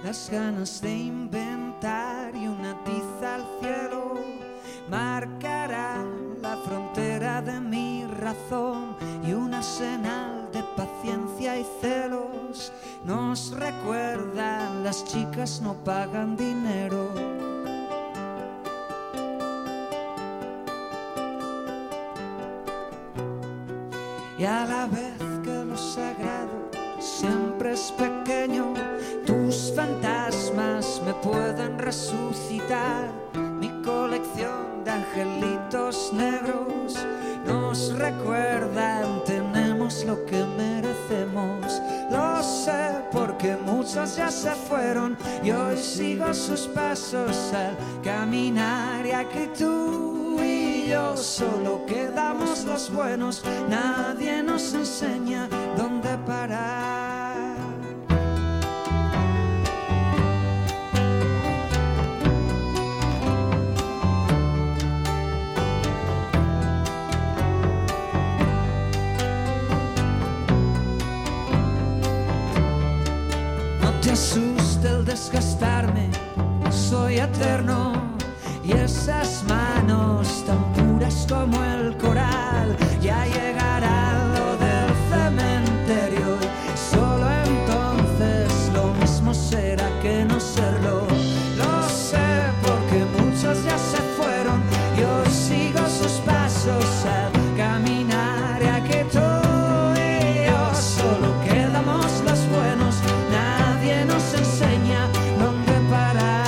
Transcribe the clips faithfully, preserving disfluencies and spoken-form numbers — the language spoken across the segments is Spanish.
las ganas de inventar y una tiza al cielo marcará la frontera de mi razón y un arsenal de paciencia y celos nos recuerdan las chicas no pagan dinero. Y a la vez que lo sagrado siempre es pequeño, tus fantasmas me pueden resucitar. Mi colección de angelitos negros nos recuerdan, tenemos lo que merecemos. Lo sé porque muchos ya se fueron y hoy sigo sus pasos al caminar. Y aquí tú y yo solo quedamos los buenos, nadie nos enseña dónde parar. Asusta el desgastarme, soy eterno y esas manos tan puras como el coral ya llegará lo del cementerio y solo entonces lo mismo será que no serlo. Lo sé porque muchos ya se fueron y hoy sigo sus pasos al caminar. Y aquí tú y yo solo quedamos los buenos, nadie nos enseña dónde parar.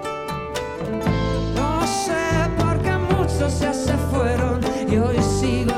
No sé por qué muchos ya se fueron y hoy sigo